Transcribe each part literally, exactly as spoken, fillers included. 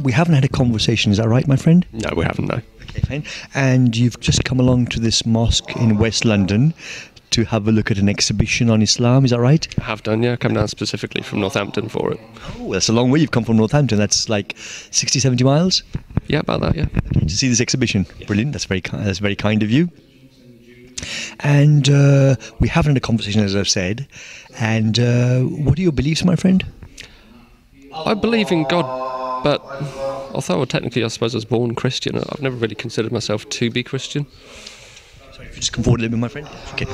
we haven't had a conversation, is that right, my friend? No, we haven't, no. Okay, fine. And you've just come along to this mosque in West London to have a look at an exhibition on Islam, is that right? I have done, yeah. Come down specifically from Northampton for it. Oh, that's a long way. You've come from Northampton. That's like sixty, seventy miles? Yeah, about that, yeah. Okay, to see this exhibition. Brilliant. That's very, ki- that's very kind of you. And uh, we haven't had a conversation, as I've said. And uh, what are your beliefs, my friend? I believe in God, but although technically I suppose I was born Christian, I've never really considered myself to be Christian. Sorry, if you just come forward a little bit, my friend. Okay.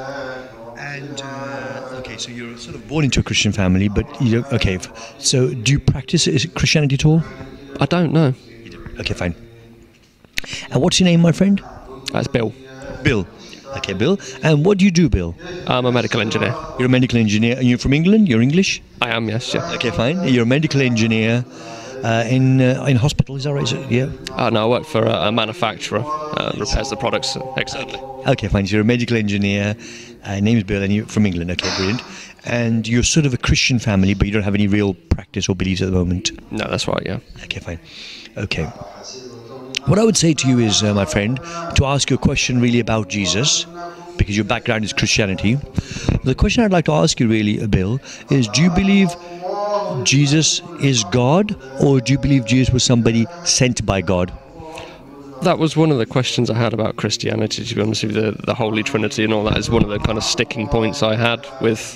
And, uh, okay, so you're sort of born into a Christian family, but you don't, okay, f- so do you practice is it Christianity at all? I don't know. You do. Okay, fine. And what's your name, my friend? That's Bill. Bill. Okay, Bill. And what do you do, Bill? I'm a medical engineer. You're a medical engineer. Are you from England? You're English? I am, yes, yeah. Okay, fine. You're a medical engineer uh, in uh, in hospital, is that right? Is it? Yeah. Uh, no, I work for a, a manufacturer, uh, repairs the products externally. Okay, fine. So you're a medical engineer. Uh, name is Bill, and you're from England. Okay, brilliant. And you're sort of a Christian family, but you don't have any real practice or beliefs at the moment. No, that's right, yeah. Okay, fine. Okay. What I would say to you is, uh, my friend, to ask you a question really about Jesus, because your background is Christianity. The question I'd like to ask you really, uh, Bill, is do you believe Jesus is God, or do you believe Jesus was somebody sent by God? That was one of the questions I had about Christianity, to be honest with you. The, the Holy Trinity and all that is one of the kind of sticking points I had with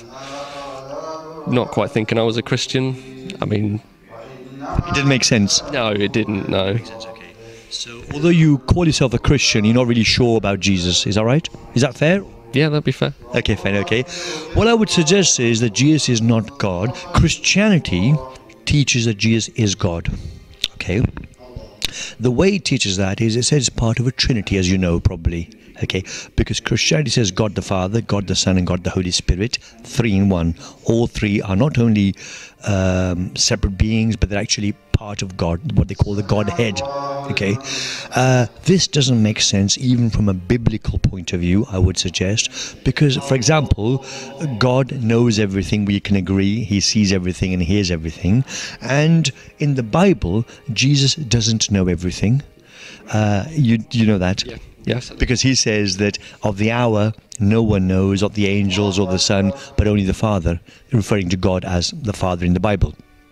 not quite thinking I was a Christian. I mean... It didn't make sense. No, it didn't, no. So, although you call yourself a Christian, you're not really sure about Jesus, is that right? Is that fair? Yeah, that'd be fair. Okay, fine, okay. What I would suggest is that Jesus is not God. Christianity teaches that Jesus is God. Okay? The way it teaches that is it says it's part of a Trinity, as you know, probably. Okay? Because Christianity says God the Father, God the Son, and God the Holy Spirit, three in one. All three are not only um, separate beings, but they're actually part of God, what they call the Godhead. Okay, uh, this doesn't make sense even from a biblical point of view, I would suggest, because, for example, God knows everything. We can agree. He sees everything and hears everything. And in the Bible, Jesus doesn't know everything. Uh, you you know that? Yeah. Yes. Because he says that of the hour, no one knows, of the angels or the Son, but only the Father, referring to God as the Father in the Bible.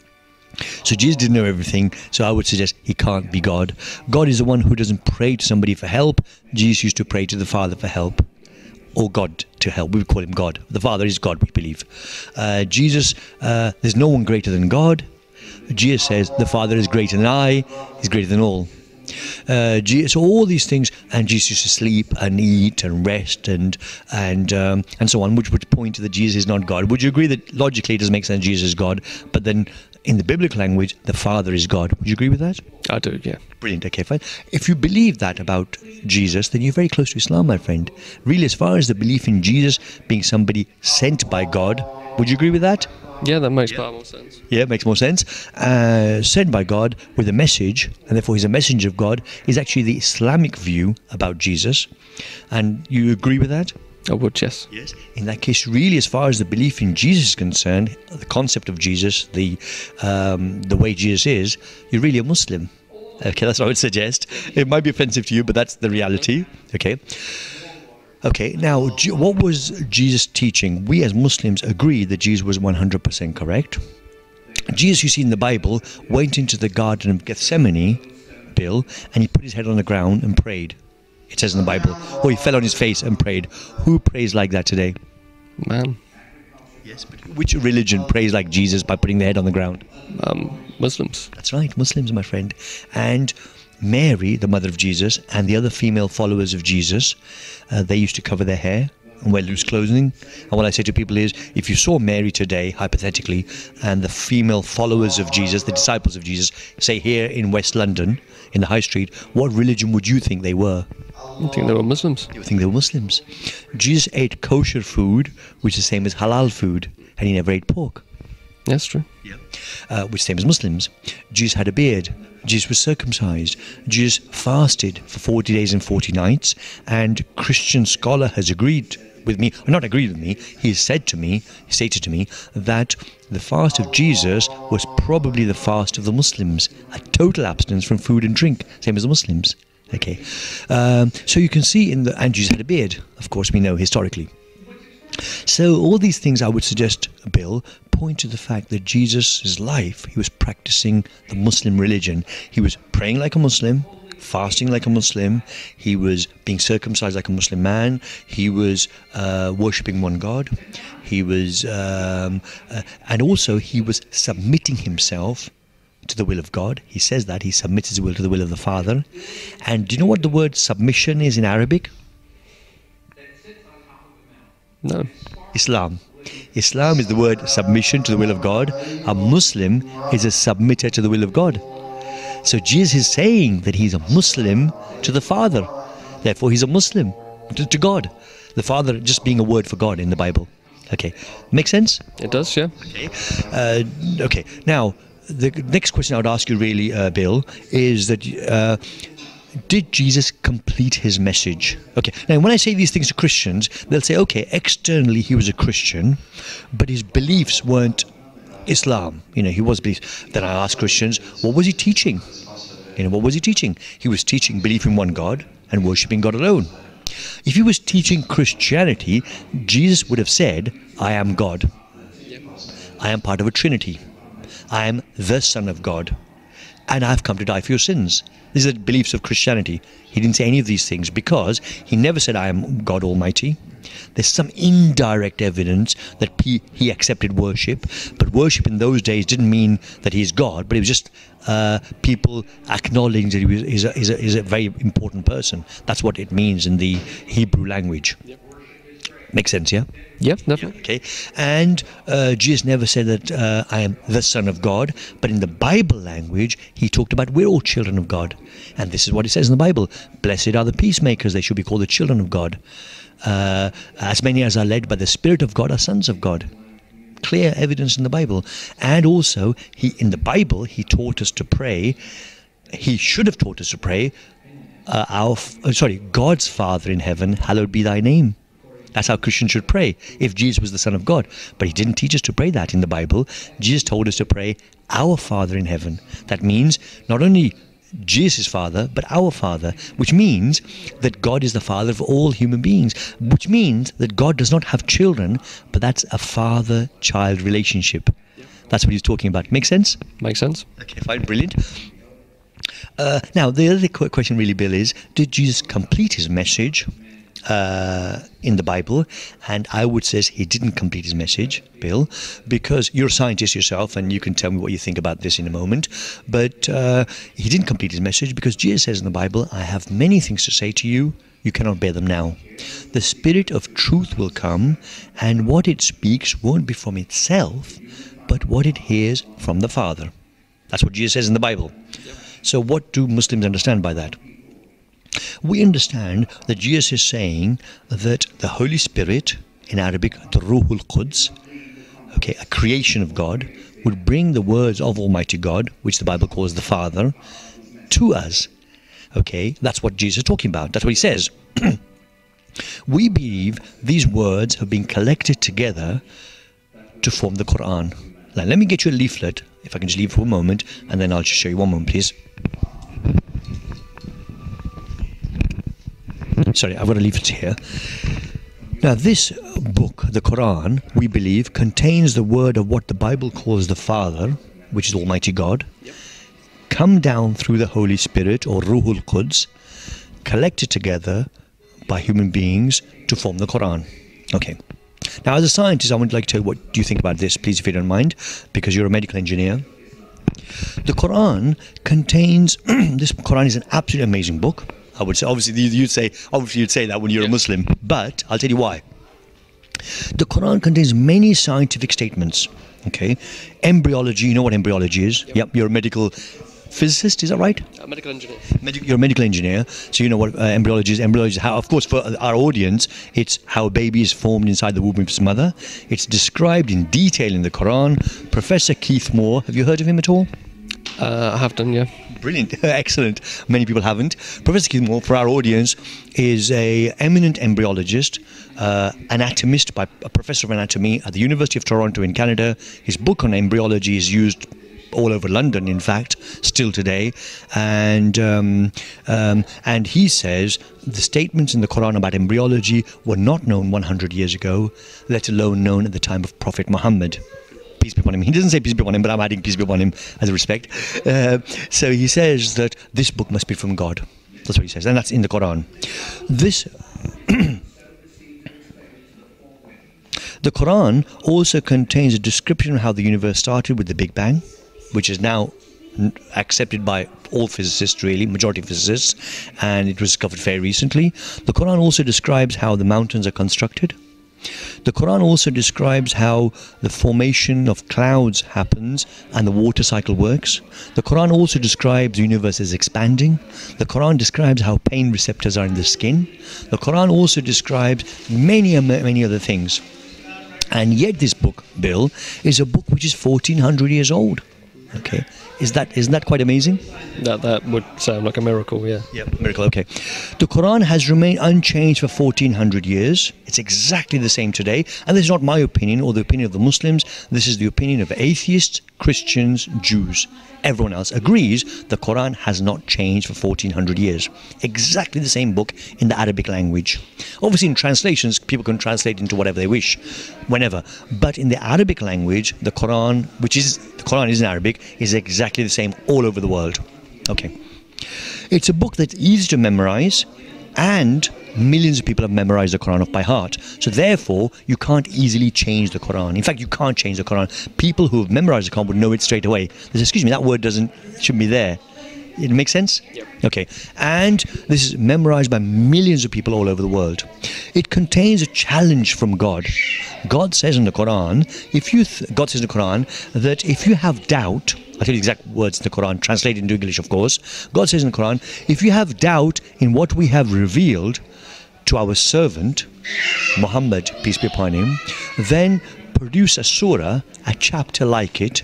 So Jesus didn't know everything, so I would suggest he can't be God. God is the one who doesn't pray to somebody for help. Jesus used to pray to the Father for help, or God to help. We would call him God. The Father is God, we believe. Uh, Jesus, uh, there's no one greater than God. Jesus says, the Father is greater than I, he's greater than all. Uh, Jesus, so all these things, and Jesus used to sleep and eat and rest and and um, and so on, which would point to that Jesus is not God. Would you agree that logically it doesn't make sense Jesus is God, but then in the biblical language, the Father is God? Would you agree with that? I do, yeah. Brilliant, okay, fine. If you believe that about Jesus, then you're very close to Islam, my friend. Really, as far as the belief in Jesus being somebody sent by God, would you agree with that? Yeah, that makes far more sense. Yeah, it makes more sense. Uh, sent by God with a message, and therefore he's a messenger of God, is actually the Islamic view about Jesus. And you agree with that? I would, yes. Yes. In that case, really, as far as the belief in Jesus is concerned, the concept of Jesus, the um, the way Jesus is, you're really a Muslim. Okay, that's what I would suggest. It might be offensive to you, but that's the reality. Okay. Okay, now, what was Jesus teaching? We as Muslims agree that Jesus was one hundred percent correct. Jesus, you see in the Bible, went into the Garden of Gethsemane, Bill, and he put his head on the ground and prayed. It says in the Bible. Or he fell on his face and prayed. Who prays like that today? Man. Yes, but which religion prays like Jesus by putting their head on the ground? Um, Muslims. That's right, Muslims, my friend. And Mary, the mother of Jesus, and the other female followers of Jesus, uh, they used to cover their hair and wear loose clothing. And what I say to people is, if you saw Mary today, hypothetically, and the female followers of Jesus, the disciples of Jesus, say here in West London, in the high street, what religion would you think they were? I think they were Muslims. You would think they were Muslims. Jesus ate kosher food, which is the same as halal food, and he never ate pork. That's true. Yeah. Uh, which is the same as Muslims. Jesus had a beard. Jesus was circumcised. Jesus fasted for forty days and forty nights, and Christian scholar has agreed with me, or not agreed with me. He said to me, he stated to me that the fast of Jesus was probably the fast of the Muslims, a total abstinence from food and drink, same as the Muslims. Okay, um, so you can see in the, and Jesus had a beard, of course, we know historically. So all these things, I would suggest, Bill, point to the fact that Jesus' life, he was practicing the Muslim religion. He was praying like a Muslim, fasting like a Muslim, he was being circumcised like a Muslim man, he was uh, worshipping one God, he was, um, uh, and also he was submitting himself to the will of God. He says that, he submits his will to the will of the Father. And do you know what the word submission is in Arabic? No. Islam. Islam is the word submission to the will of God. A Muslim is a submitter to the will of God. So Jesus is saying that he's a Muslim to the Father. Therefore he's a Muslim to, to God. The Father just being a word for God in the Bible. Okay. Make sense? It does, yeah. Okay. Uh, okay. Now, the next question I would ask you really, uh, Bill, is that uh, did Jesus complete his message? Okay, now when I say these things to Christians, they'll say, okay, externally he was a Christian, but his beliefs weren't Islam. You know, he was beliefs. Then I ask Christians, what was he teaching? You know, what was he teaching? He was teaching belief in one God and worshipping God alone. If he was teaching Christianity, Jesus would have said, I am God. I am part of a Trinity. I am the Son of God. And I've come to die for your sins. These are the beliefs of Christianity. He didn't say any of these things because he never said, I am God Almighty. There's some indirect evidence that he, he accepted worship, but worship in those days didn't mean that he's God, but it was just uh, people acknowledging that he was, is, a, is, a, is a very important person. That's what it means in the Hebrew language. Yep. Makes sense, yeah? Yep, definitely. Okay, and uh, Jesus never said that uh, I am the Son of God, but in the Bible language, he talked about we're all children of God. And this is what it says in the Bible. Blessed are the peacemakers, they should be called the children of God. Uh, as many as are led by the Spirit of God are sons of God. Clear evidence in the Bible. And also, he in the Bible, he taught us to pray. He should have taught us to pray, uh, our, uh, sorry, God's Father in heaven, hallowed be thy name. That's how Christians should pray, if Jesus was the Son of God. But he didn't teach us to pray that in the Bible. Jesus told us to pray, our Father in heaven. That means not only Jesus' Father, but our Father, which means that God is the Father of all human beings, which means that God does not have children, but that's a father-child relationship. That's what he's talking about. Make sense? Makes sense. Okay, fine, brilliant. Uh, now, the other question really, Bill, is, did Jesus complete his message Uh, in the Bible? And I would say he didn't complete his message, Bill, because you're a scientist yourself and you can tell me what you think about this in a moment, but uh, he didn't complete his message because Jesus says in the Bible, I have many things to say to you, you cannot bear them now. The Spirit of truth will come, and what it speaks won't be from itself, but what it hears from the Father. That's what Jesus says in the Bible. So what do Muslims understand by that? We understand that Jesus is saying that the Holy Spirit, in Arabic, the Ruhul Quds, okay, a creation of God, would bring the words of Almighty God, which the Bible calls the Father, to us. Okay, that's what Jesus is talking about. That's what he says. We believe these words have been collected together to form the Quran. Now, let me get you a leaflet, if I can just leave for a moment, and then I'll just show you one moment, please. Sorry, I've got a leaflet here. Now, this book, the Quran, we believe, contains the word of what the Bible calls the Father, which is Almighty God, yep, come down through the Holy Spirit, or Ruhul Quds, collected together by human beings to form the Quran. Okay. Now, as a scientist, I would like to know, what do you think about this, please, if you don't mind, because you're a medical engineer. The Quran contains, this Quran is an absolutely amazing book. I would say, obviously, you'd say, obviously, you'd say that when you're yeah. a Muslim, but I'll tell you why. The Quran contains many scientific statements. Okay, embryology. You know what embryology is? Yep. Yep. You're a medical physicist. Is that right? A medical engineer. Medi- you're a medical engineer, so you know what uh, embryology is. Embryology is how, of course, for our audience, it's how a baby is formed inside the womb of its mother. It's described in detail in the Quran. Professor Keith Moore. Have you heard of him at all? Uh, I have done, yeah. Brilliant, excellent. Many people haven't. Professor Keith Moore, for our audience, is a eminent embryologist, uh, anatomist, by a professor of anatomy at the University of Toronto in Canada. His book on embryology is used all over London, in fact, still today. And um, um, and he says the statements in the Quran about embryology were not known one hundred years ago, let alone known at the time of Prophet Muhammad. Peace be upon him. He doesn't say peace be upon him, but I'm adding peace be upon him as a respect. Uh, so he says that this book must be from God. That's what he says, and that's in the Quran. This, the Quran also contains a description of how the universe started with the Big Bang, which is now accepted by all physicists, really, majority of physicists, and it was discovered very recently. The Quran also describes how the mountains are constructed. The Quran also describes how the formation of clouds happens and the water cycle works. The Quran also describes the universe as expanding. The Quran describes how pain receptors are in the skin. The Quran also describes many, many other things. And yet this book, Bill, is a book which is fourteen hundred years old. Okay, is that isn't that quite amazing? That that would sound like a miracle, yeah. Yeah, miracle. Okay, the Quran has remained unchanged for fourteen hundred years. It's exactly the same today, and this is not my opinion or the opinion of the Muslims. This is the opinion of atheists, Christians, Jews. Everyone else agrees the Quran has not changed for fourteen hundred years. Exactly the same book in the Arabic language. Obviously, in translations, people can translate into whatever they wish, whenever. But in the Arabic language, the Quran, which is the Quran is in Arabic, is exactly the same all over the world. Okay, it's a book that's easy to memorize, and millions of people have memorized the Quran off by heart. So therefore, you can't easily change the Quran. In fact, you can't change the Quran. People who have memorized the Quran would know it straight away. They say, excuse me, that word doesn't shouldn't be there. It makes sense? Yep. Okay. And this is memorized by millions of people all over the world. It contains a challenge from God. God says in the Quran, if you th- God says in the Quran that if you have doubt, I'll tell you the exact words in the Quran, translated into English, of course. God says in the Quran, if you have doubt in what we have revealed to our servant, Muhammad, peace be upon him, then produce a surah, a chapter like it,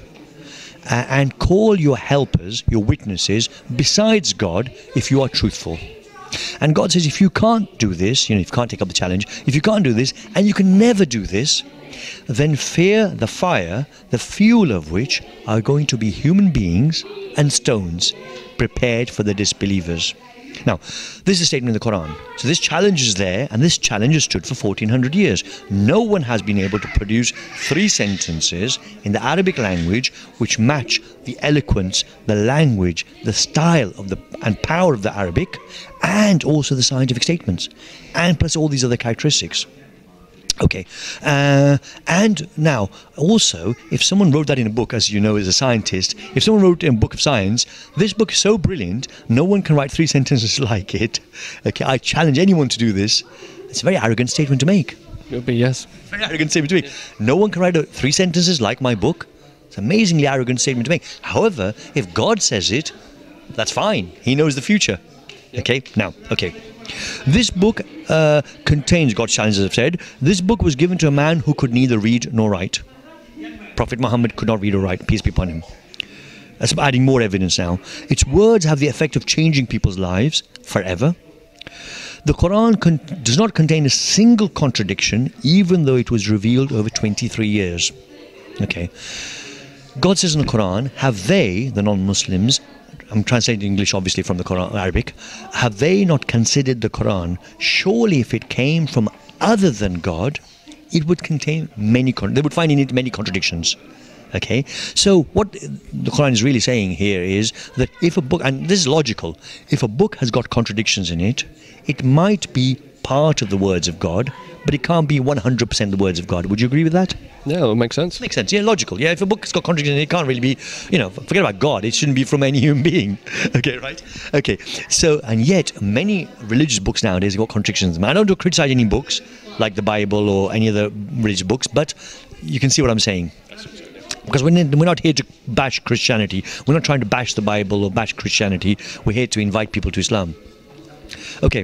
uh, and call your helpers, your witnesses, besides God, if you are truthful. And God says, if you can't do this, you know, if you can't take up the challenge, if you can't do this, and you can never do this, then fear the fire, the fuel of which are going to be human beings and stones prepared for the disbelievers. Now, this is a statement in the Quran. So this challenge is there, and this challenge has stood for fourteen hundred years. No one has been able to produce three sentences in the Arabic language which match the eloquence, the language, the style of the and power of the Arabic, and also the scientific statements, and plus all these other characteristics. Okay, uh, and now also, if someone wrote that in a book, as you know, as a scientist, if someone wrote in a book of science, this book is so brilliant, no one can write three sentences like it. Okay, I challenge anyone to do this. It's a very arrogant statement to make. It would be, yes. Very arrogant statement to make. No one can write a, three sentences like my book. It's an amazingly arrogant statement to make. However, if God says it, that's fine. He knows the future. Okay, now, okay. This book uh, contains God's challenge, as I've said. This book was given to a man who could neither read nor write. Prophet Muhammad could not read or write, peace be upon him. That's adding more evidence now. Its words have the effect of changing people's lives forever. The Quran con- does not contain a single contradiction, even though it was revealed over twenty-three years. Okay. God says in the Quran, have they, the non-Muslims, I'm translating English obviously from the Quran, Arabic, have they not considered the Quran? Surely if it came from other than God, it would contain many, con- they would find in it many contradictions. Okay, so what the Quran is really saying here is that if a book, and this is logical, if a book has got contradictions in it, it might be part of the words of God, but it can't be one hundred percent the words of God. Would you agree with that? Yeah, that would make sense. Makes sense, yeah, logical. Yeah, if a book has got contradictions in it, it can't really be, you know, forget about God, it shouldn't be from any human being. Okay, right? Okay, so, and yet, many religious books nowadays have got contradictions. I don't criticize any books, like the Bible or any other religious books, but you can see what I'm saying. Because we're not here to bash Christianity. We're not trying to bash the Bible or bash Christianity. We're here to invite people to Islam. Okay.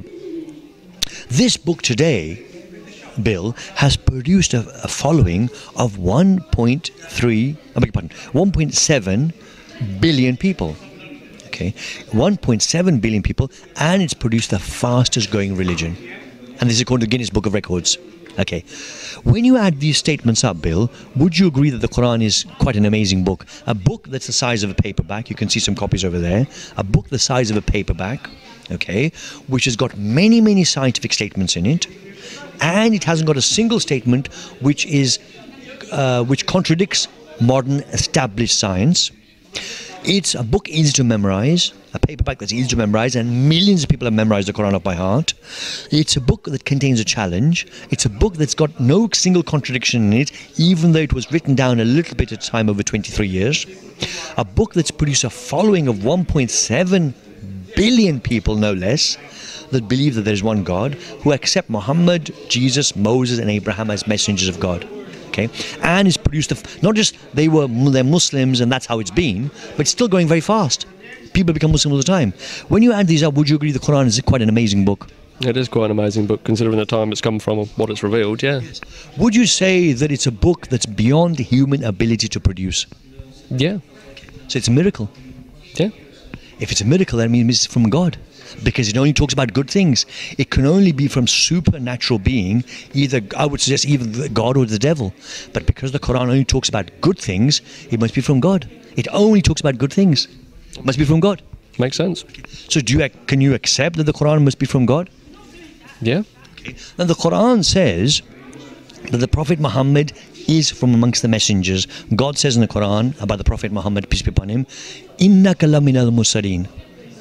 This book today, Bill, has produced a, a following of one point three, I beg your pardon, one point seven billion people. Okay, one point seven billion people, and it's produced the fastest growing religion. And this is according to Guinness Book of Records. Okay, when you add these statements up, Bill, would you agree that the Quran is quite an amazing book? A book that's the size of a paperback, you can see some copies over there, a book the size of a paperback, okay, which has got many, many scientific statements in it, and it hasn't got a single statement which is, uh, which contradicts modern established science. It's a book easy to memorize, a paperback that's easy to memorize, and millions of people have memorized the Quran off by heart. It's a book that contains a challenge. It's a book that's got no single contradiction in it, even though it was written down a little bit at a time over twenty-three years. A book that's produced a following of one point seven billion people, no less, that believe that there is one God, who accept Muhammad, Jesus, Moses, and Abraham as messengers of God. Okay, and it's produced a, not just they were they're Muslims and that's how it's been, but it's still going very fast. People become Muslim all the time. When you add these up, would you agree the Quran is quite an amazing book? It is quite an amazing book, considering the time it's come from and what it's revealed, yeah. Yes. Would you say that it's a book that's beyond human ability to produce? Yeah. So it's a miracle. Yeah. If it's a miracle, that means it's from God, because it only talks about good things. It can only be from supernatural being, either, I would suggest, either God or the devil. But because the Quran only talks about good things, it must be from God. It only talks about good things. It must be from God. Makes sense. So do you, can you accept that the Quran must be from God? Yeah. Okay. Now the Quran says that the Prophet Muhammad is from amongst the messengers. God says in the Quran about the Prophet Muhammad, peace be upon him, Innaka laminal mursalin.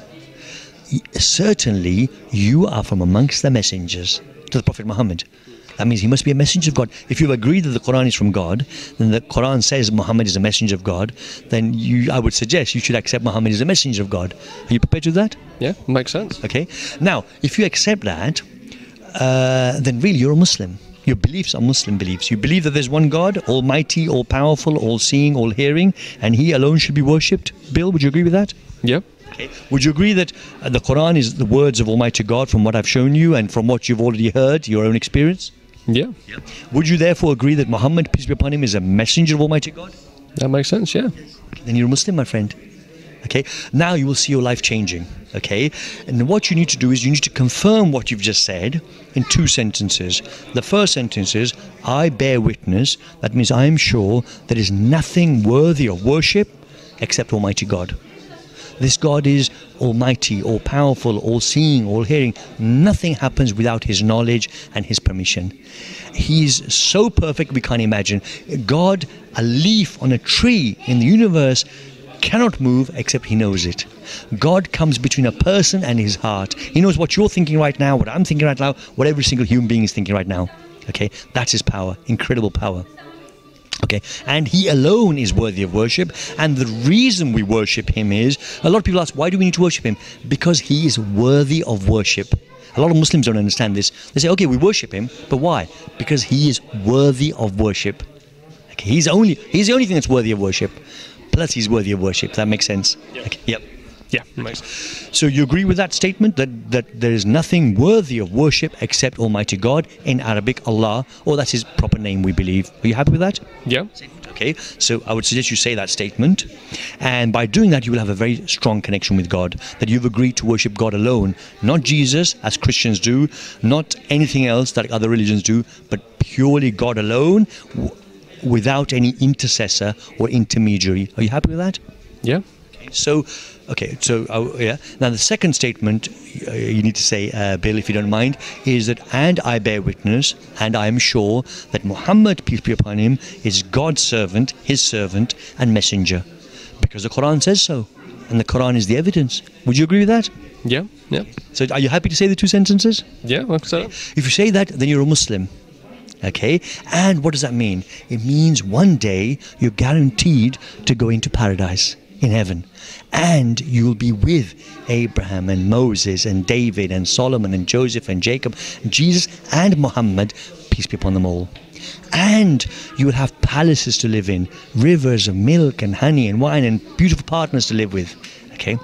Certainly you are from amongst the messengers, to the Prophet Muhammad. That means he must be a messenger of God. If you agree that the Quran is from God, then the Quran says Muhammad is a messenger of God, then you, I would suggest you should accept Muhammad is a messenger of God. Are you prepared to do that? Yeah, makes sense. Okay. Now, if you accept that, uh, then really you're a Muslim. Your beliefs are Muslim beliefs. You believe that there's one God, almighty, all-powerful, all-seeing, all-hearing, and He alone should be worshipped. Bill, would you agree with that? Yeah. Okay. Would you agree that uh, the Quran is the words of Almighty God from what I've shown you and from what you've already heard, your own experience? Yeah. Yeah. Would you therefore agree that Muhammad, peace be upon him, is a messenger of Almighty God? That makes sense, yeah. Then you're a Muslim, my friend. Okay, now you will see your life changing. Okay, and what you need to do is you need to confirm what you've just said in two sentences. The first sentence is, I bear witness. That means I am sure there is nothing worthy of worship except Almighty God. This God is almighty, all powerful, all seeing, all hearing. Nothing happens without His knowledge and His permission. He's so perfect we can't imagine. God, a leaf on a tree in the universe, cannot move except He knows it. God comes between a person and his heart. He knows what you're thinking right now, what I'm thinking right now, what every single human being is thinking right now. Okay, that's His power, incredible power. Okay, and He alone is worthy of worship, and the reason we worship Him is, a lot of people ask, why do we need to worship Him? Because He is worthy of worship. A lot of Muslims don't understand this. They say, okay, we worship Him, but why? Because He is worthy of worship. Okay, he's only He's the only thing that's worthy of worship. Plus He's worthy of worship. That makes sense? Yeah. Okay, yep. Yeah, makes sense. So you agree with that statement, that, that there is nothing worthy of worship except Almighty God, in Arabic, Allah, or that's His proper name, we believe. Are you happy with that? Yeah. Okay, so I would suggest you say that statement, and by doing that you will have a very strong connection with God, that you've agreed to worship God alone, not Jesus as Christians do, not anything else that other religions do, but purely God alone, w- without any intercessor or intermediary. Are you happy with that? Yeah. Okay, so okay, so uh, yeah. Now the second statement uh, you need to say, uh, Bill, if you don't mind, is that, and I bear witness, and I am sure that Muhammad, peace be upon him, is God's servant, His servant and messenger, because the Quran says so, and the Quran is the evidence. Would you agree with that? Yeah. Yeah. So are you happy to say the two sentences? Yeah. Like so. If you say that, then you're a Muslim. Okay, and what does that mean? It means one day you're guaranteed to go into paradise in heaven, and you'll be with Abraham and Moses and David and Solomon and Joseph and Jacob and Jesus and Muhammad, peace be upon them all. And you will have palaces to live in, rivers of milk and honey and wine, and beautiful partners to live with. Okay,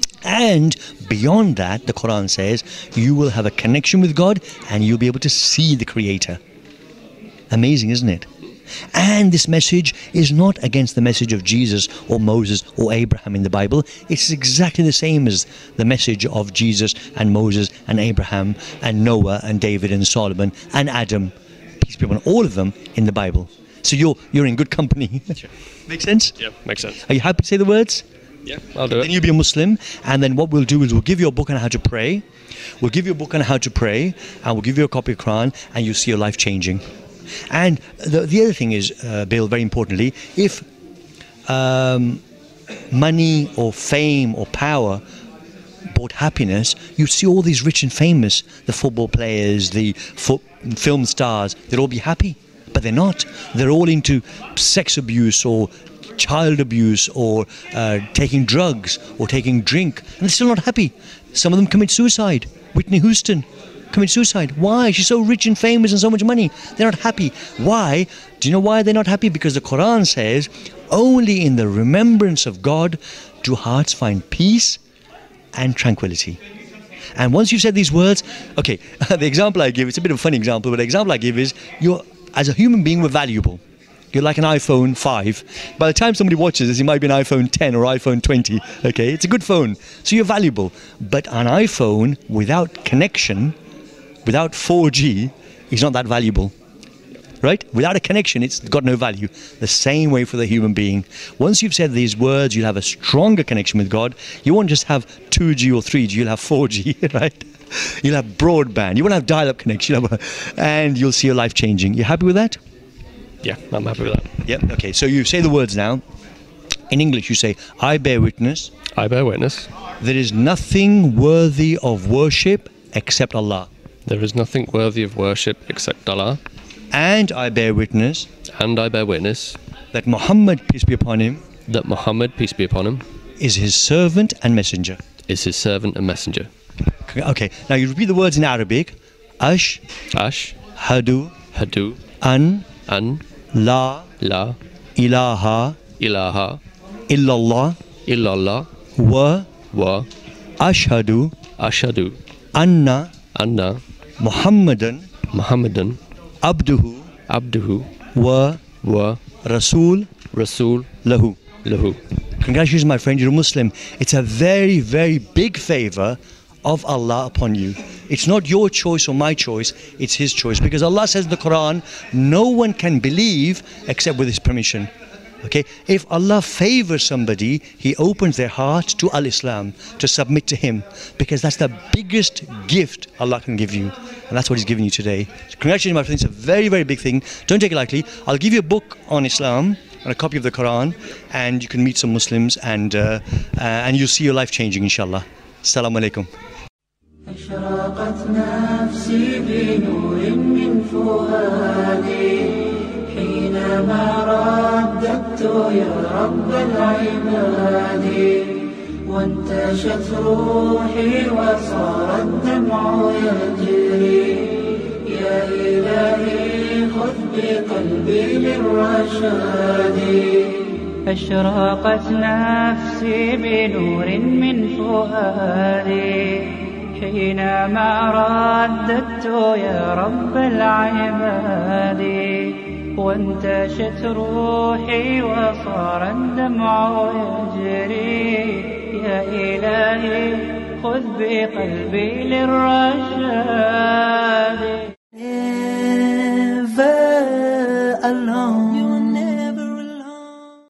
and beyond that, the Quran says you will have a connection with God, and you'll be able to see the Creator. Amazing, isn't it? And this message is not against the message of Jesus or Moses or Abraham in the Bible. It's exactly the same as the message of Jesus and Moses and Abraham and Noah and David and Solomon and Adam, peace be upon all of them, in the Bible. So you're you're in good company. Sure. Make sense? Yeah, makes sense. Are you happy to say the words? Yeah, I'll do it. Then you'll be a Muslim, and then what we'll do is we'll give you a book on how to pray. We'll give you a book on how to pray, and we'll give you a copy of the Quran, and you'll see your life changing. And the, the other thing is, uh, Bill, very importantly, if um, money or fame or power brought happiness, you see all these rich and famous, the football players, the fo- film stars, they'd all be happy, but they're not. They're all into sex abuse or child abuse or uh, taking drugs or taking drink, and they're still not happy. Some of them commit suicide. Whitney Houston committed suicide. Why? She's so rich and famous and so much money. They're not happy. Why? Do you know why they're not happy? Because the Quran says, only in the remembrance of God do hearts find peace and tranquility. And once you've said these words, okay, the example I give, it's a bit of a funny example, but the example I give is, you're, as a human being, we're valuable. You're like an iPhone five. By the time somebody watches this, it might be an iPhone ten or iPhone twenty. Okay, it's a good phone, so you're valuable. But an iPhone without connection, without four G, is not that valuable. Right? Without a connection, it's got no value. The same way for the human being. Once you've said these words, you'll have a stronger connection with God. You won't just have two G or three G, you'll have four G, right? You'll have broadband. You won't have dial-up connection, you'll have a, and you'll see your life changing. You happy with that? Yeah, I'm happy with that. Yep. Okay, so you say the words now. In English, you say, I bear witness. I bear witness. There is nothing worthy of worship except Allah. There is nothing worthy of worship except Allah. And I bear witness. And I bear witness. That Muhammad, peace be upon him. That Muhammad, peace be upon him. Is his servant and messenger. Is his servant and messenger. Okay, now you repeat the words in Arabic. Ash. Ash. Hadu. Hadu. An. An. La. La. Ilaha. Ilaha. Illallah. Illallah. Wa. Wa. Ashhadu. Ashhadu. Anna. Anna. Muhammadan. Muhammadan. Abduhu. Abduhu. Wa. Wa. Rasul. Rasul. Lahu. Lahu. Congratulations, my friend, you're a Muslim. It's a very, very big favor of Allah upon you. It's not your choice or my choice, it's His choice. Because Allah says in the Quran, no one can believe except with His permission. Okay? If Allah favors somebody, He opens their heart to Al-Islam, to submit to Him. Because that's the biggest gift Allah can give you. And that's what He's giving you today. So congratulations, my friend. It's a very, very big thing. Don't take it lightly. I'll give you a book on Islam and a copy of the Quran, and you can meet some Muslims, and uh, uh, and you'll see your life changing, inshallah. Assalamu alaikum. أشرقت نفسي بنور من فؤادي حينما رددت يا رب العباد وانتشت روحي وصار الدمع يجري يا إلهي خذ بقلبي للرشاد أشرقت نفسي بنور من فؤادي حينما رددت يا رب العباد وانتشت روحي وصار الدمع يجري يا إلهي خذ بقلبي للرشاد